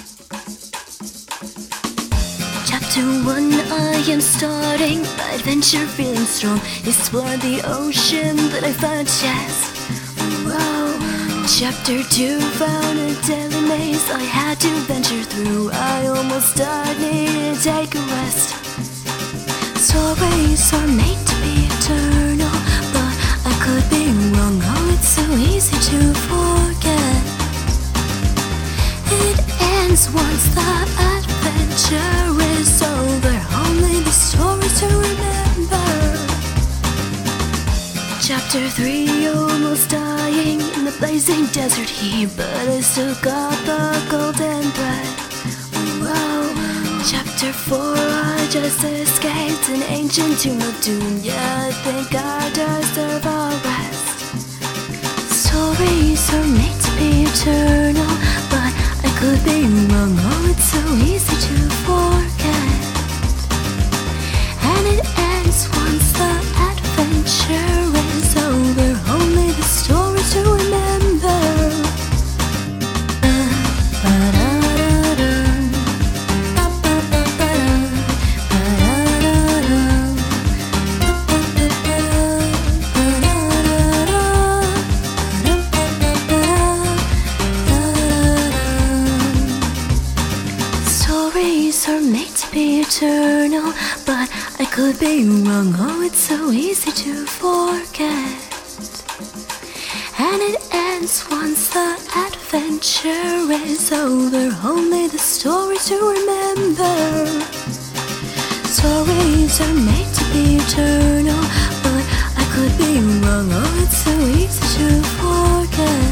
Chapter 1, I am starting my adventure feeling strong. Explore the ocean that I found, yes. Whoa. Chapter 2, found a deadly maze I had to venture through. I almost died, needed to take a rest. Stories are made to be eternal, but I could be wrong. Oh, it's so easy to forget. It ends once the adventure is over. Only the story to remember. Chapter 3, almost dying in the blazing desert heat, but I still got the golden thread. Whoa. Chapter 4, I just escaped an ancient tomb of doom. Yeah, I think I deserve a rest. Stories are made to be eternal, but I could be wrong. Oh, it's so easy to forget. And it ends once the adventure is over. Only the story to remember. Stories are made to be eternal, but I could be wrong. Oh, it's so easy to forget. And it ends once the adventure is over. Only the story to remember. Stories are made to be eternal, but I could be wrong. Oh, it's so easy to forget.